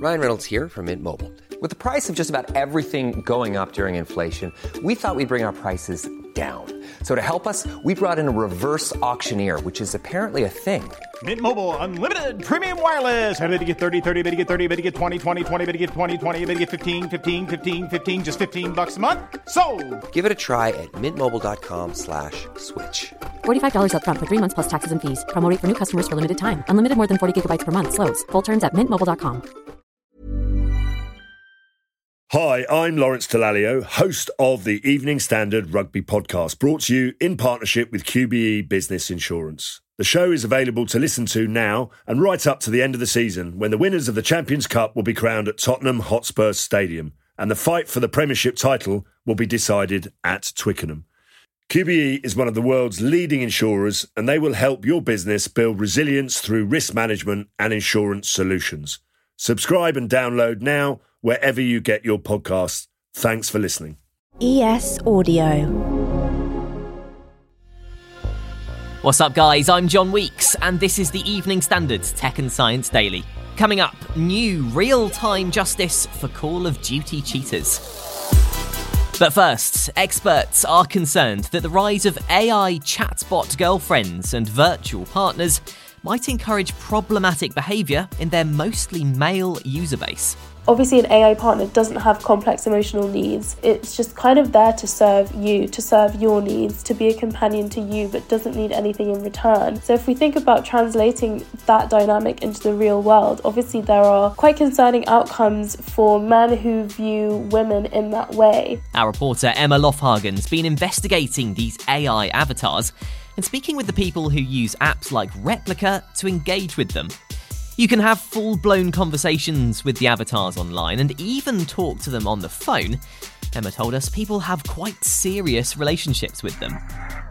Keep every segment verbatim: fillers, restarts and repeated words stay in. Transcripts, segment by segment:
Ryan Reynolds here from Mint Mobile. With the price of just about everything going up during inflation, we thought we'd bring our prices down. So to help us, we brought in a reverse auctioneer, which is apparently a thing. Mint Mobile Unlimited Premium Wireless. How to get thirty, thirty, how to get thirty, how to get twenty, twenty, twenty, how to get twenty, twenty, how to get fifteen, fifteen, fifteen, fifteen, just fifteen bucks a month? Sold! Give it a try at mintmobile.com slash switch. forty-five dollars up front for three months plus taxes and fees. Promo rate for new customers for limited time. Unlimited more than forty gigabytes per month. Slows full terms at mint mobile dot com. Hi, I'm Lawrence Dallaglio, host of the Evening Standard Rugby Podcast, brought to you in partnership with Q B E Business Insurance. The show is available to listen to now and right up to the end of the season, when the winners of the Champions Cup will be crowned at Tottenham Hotspur Stadium, and the fight for the Premiership title will be decided at Twickenham. Q B E is one of the world's leading insurers, and they will help your business build resilience through risk management and insurance solutions. Subscribe and download now wherever you get your podcasts. Thanks for listening. E S Audio. What's up, guys? I'm John Weeks, and this is the Evening Standard's Tech and Science Daily. Coming up, new real-time justice for Call of Duty cheaters. But first, experts are concerned that the rise of A I chatbot girlfriends and virtual partners might encourage problematic behaviour in their mostly male user base. Obviously, an A I partner doesn't have complex emotional needs. It's just kind of there to serve you, to serve your needs, to be a companion to you, but doesn't need anything in return. So if we think about translating that dynamic into the real world, obviously there are quite concerning outcomes for men who view women in that way. Our reporter Emma Lofhagen's been investigating these A I avatars and speaking with the people who use apps like Replika to engage with them. You can have full-blown conversations with the avatars online and even talk to them on the phone. Emma told us people have quite serious relationships with them.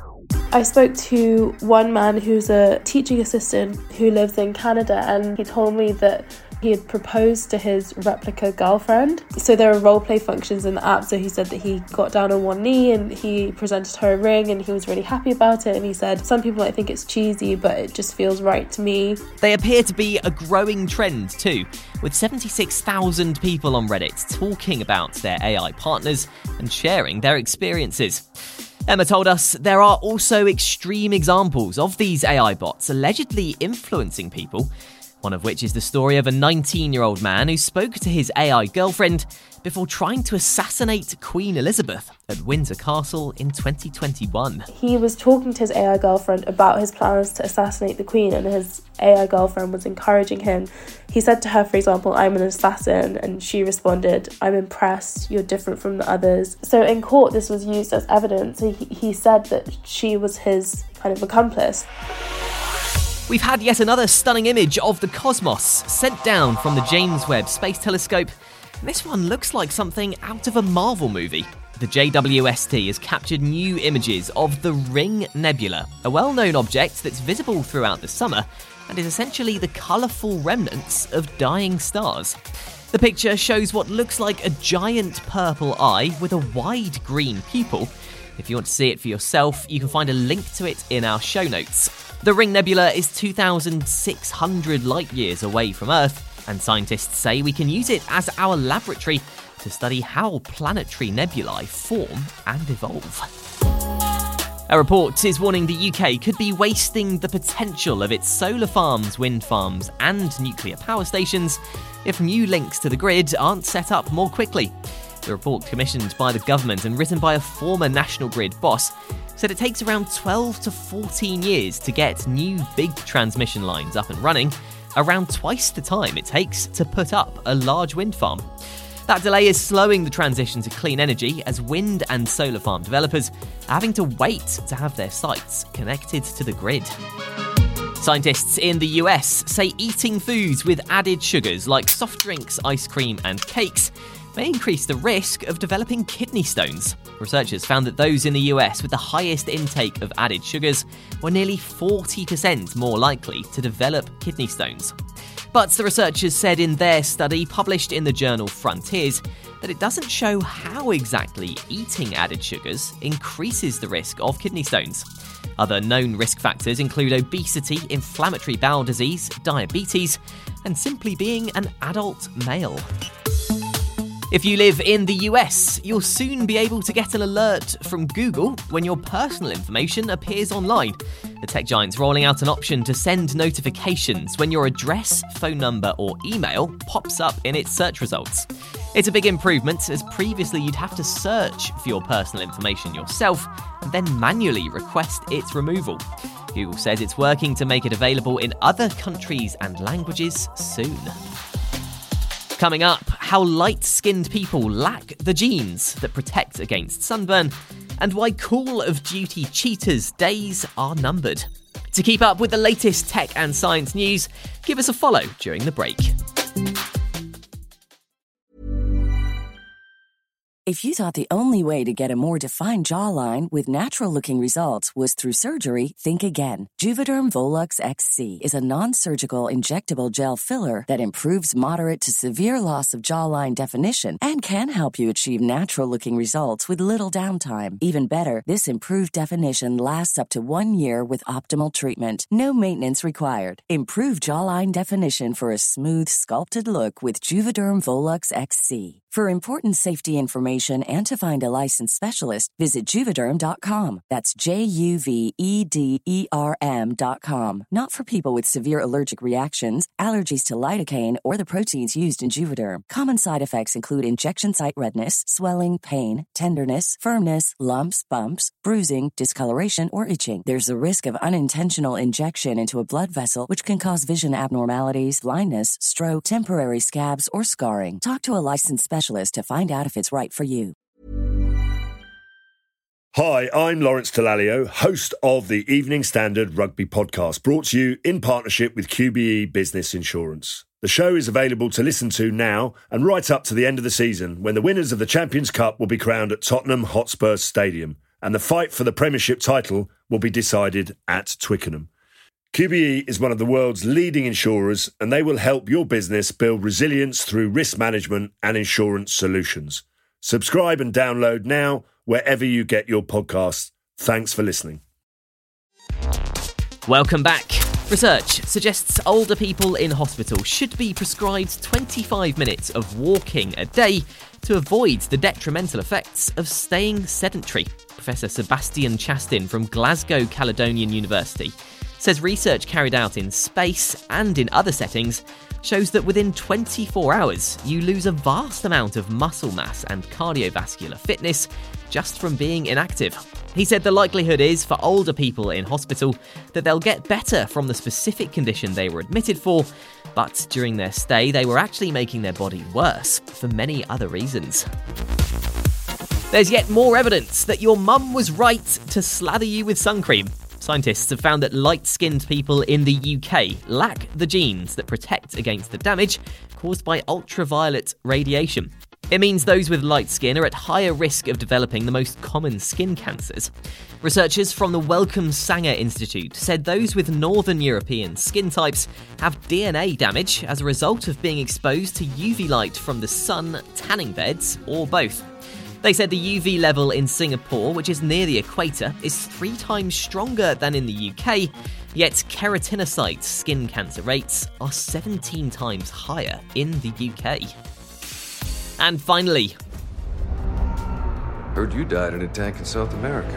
I spoke to one man who's a teaching assistant who lives in Canada, and he told me that he had proposed to his Replika girlfriend. So there are roleplay functions in the app, so he said that he got down on one knee and he presented her a ring and he was really happy about it, and he said, some people might think it's cheesy, but it just feels right to me. They appear to be a growing trend too, with seventy-six thousand people on Reddit talking about their A I partners and sharing their experiences. Emma told us there are also extreme examples of these A I bots allegedly influencing people, one of which is the story of a nineteen-year-old man who spoke to his A I girlfriend before trying to assassinate Queen Elizabeth at Windsor Castle in twenty twenty-one. He was talking to his A I girlfriend about his plans to assassinate the Queen, and his A I girlfriend was encouraging him. He said to her, for example, "I'm an assassin," and she responded, "I'm impressed, you're different from the others." So in court, this was used as evidence. He, he said that she was his kind of accomplice. We've had yet another stunning image of the cosmos sent down from the James Webb Space Telescope. This one looks like something out of a Marvel movie. The J W S T has captured new images of the Ring Nebula, a well-known object that's visible throughout the summer and is essentially the colourful remnants of dying stars. The picture shows what looks like a giant purple eye with a wide green pupil. If you want to see it for yourself, you can find a link to it in our show notes. The Ring Nebula is two thousand six hundred light-years away from Earth, and scientists say we can use it as our laboratory to study how planetary nebulae form and evolve. A report is warning the U K could be wasting the potential of its solar farms, wind farms and nuclear power stations if new links to the grid aren't set up more quickly. The report, commissioned by the government and written by a former National Grid boss, said it takes around twelve to fourteen years to get new big transmission lines up and running, around twice the time it takes to put up a large wind farm. That delay is slowing the transition to clean energy, as wind and solar farm developers are having to wait to have their sites connected to the grid. Scientists in the U S say eating foods with added sugars like soft drinks, ice cream and cakes may increase the risk of developing kidney stones. Researchers found that those in the U S with the highest intake of added sugars were nearly forty percent more likely to develop kidney stones. But the researchers said in their study, published in the journal Frontiers, that it doesn't show how exactly eating added sugars increases the risk of kidney stones. Other known risk factors include obesity, inflammatory bowel disease, diabetes, and simply being an adult male. If you live in the U S, you'll soon be able to get an alert from Google when your personal information appears online. The tech giant's rolling out an option to send notifications when your address, phone number, or email pops up in its search results. It's a big improvement, as previously you'd have to search for your personal information yourself and then manually request its removal. Google says it's working to make it available in other countries and languages soon. Coming up, how light-skinned people lack the genes that protect against sunburn, and why Call of Duty cheaters' days are numbered. To keep up with the latest tech and science news, give us a follow during the break. If you thought the only way to get a more defined jawline with natural-looking results was through surgery, think again. Juvederm Volux X C is a non-surgical injectable gel filler that improves moderate to severe loss of jawline definition and can help you achieve natural-looking results with little downtime. Even better, this improved definition lasts up to one year with optimal treatment. No maintenance required. Improve jawline definition for a smooth, sculpted look with Juvederm Volux X C. For important safety information and to find a licensed specialist, visit Juvederm dot com. That's J U V E D E R M dot com. Not for people with severe allergic reactions, allergies to lidocaine, or the proteins used in Juvederm. Common side effects include injection site redness, swelling, pain, tenderness, firmness, lumps, bumps, bruising, discoloration, or itching. There's a risk of unintentional injection into a blood vessel, which can cause vision abnormalities, blindness, stroke, temporary scabs, or scarring. Talk to a licensed specialist to find out if it's right for you. Hi, I'm Lawrence Dallaglio, host of the Evening Standard Rugby Podcast, brought to you in partnership with Q B E Business Insurance. The show is available to listen to now and right up to the end of the season, when the winners of the Champions Cup will be crowned at Tottenham Hotspur Stadium, and the fight for the Premiership title will be decided at Twickenham. Q B E is one of the world's leading insurers, and they will help your business build resilience through risk management and insurance solutions. Subscribe and download now wherever you get your podcasts. Thanks for listening. Welcome back. Research suggests older people in hospital should be prescribed twenty-five minutes of walking a day to avoid the detrimental effects of staying sedentary. Professor Sebastian Chastin from Glasgow Caledonian University says research carried out in space and in other settings shows that within twenty-four hours, you lose a vast amount of muscle mass and cardiovascular fitness just from being inactive. He said the likelihood is for older people in hospital that they'll get better from the specific condition they were admitted for, but during their stay, they were actually making their body worse for many other reasons. There's yet more evidence that your mum was right to slather you with sun cream. Scientists have found that light-skinned people in the U K lack the genes that protect against the damage caused by ultraviolet radiation. It means those with light skin are at higher risk of developing the most common skin cancers. Researchers from the Wellcome Sanger Institute said those with Northern European skin types have D N A damage as a result of being exposed to U V light from the sun, tanning beds, or both. They said the U V level in Singapore, which is near the equator, is three times stronger than in the U K, yet keratinocyte skin cancer rates are seventeen times higher in the U K. And finally... Heard you died in a tank in South America.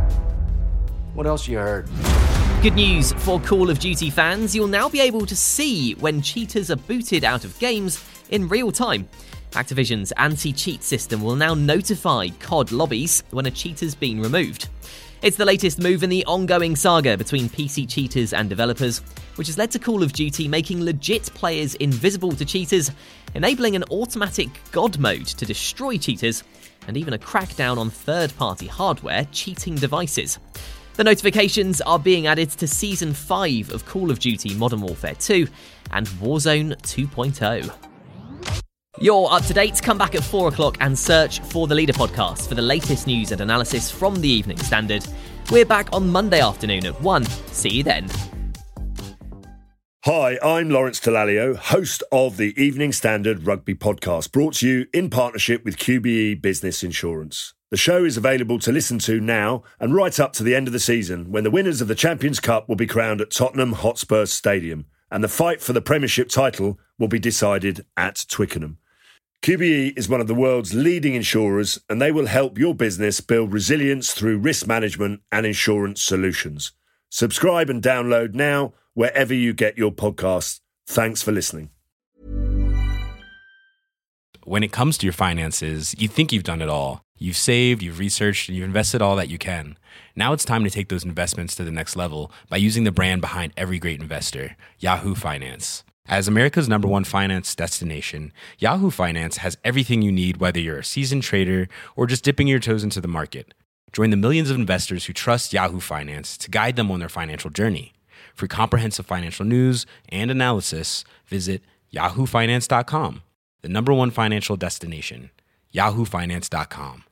What else you heard? Good news for Call of Duty fans, you'll now be able to see when cheaters are booted out of games in real time. Activision's anti-cheat system will now notify C O D lobbies when a cheater's been removed. It's the latest move in the ongoing saga between P C cheaters and developers, which has led to Call of Duty making legit players invisible to cheaters, enabling an automatic God mode to destroy cheaters, and even a crackdown on third-party hardware cheating devices. The notifications are being added to Season five of Call of Duty Modern Warfare two and Warzone two point oh. You're up to date. Come back at four o'clock and search for The Leader Podcast for the latest news and analysis from the Evening Standard. We're back on Monday afternoon at one. See you then. Hi, I'm Lawrence Dallaglio, host of the Evening Standard Rugby Podcast, brought to you in partnership with Q B E Business Insurance. The show is available to listen to now and right up to the end of the season, when the winners of the Champions Cup will be crowned at Tottenham Hotspur Stadium, and the fight for the Premiership title will be decided at Twickenham. Q B E is one of the world's leading insurers, and they will help your business build resilience through risk management and insurance solutions. Subscribe and download now wherever you get your podcasts. Thanks for listening. When it comes to your finances, you think you've done it all. You've saved, you've researched, and you've invested all that you can. Now it's time to take those investments to the next level by using the brand behind every great investor, Yahoo Finance. As America's number one finance destination, Yahoo Finance has everything you need, whether you're a seasoned trader or just dipping your toes into the market. Join the millions of investors who trust Yahoo Finance to guide them on their financial journey. For comprehensive financial news and analysis, visit yahoo finance dot com, the number one financial destination, yahoo finance dot com.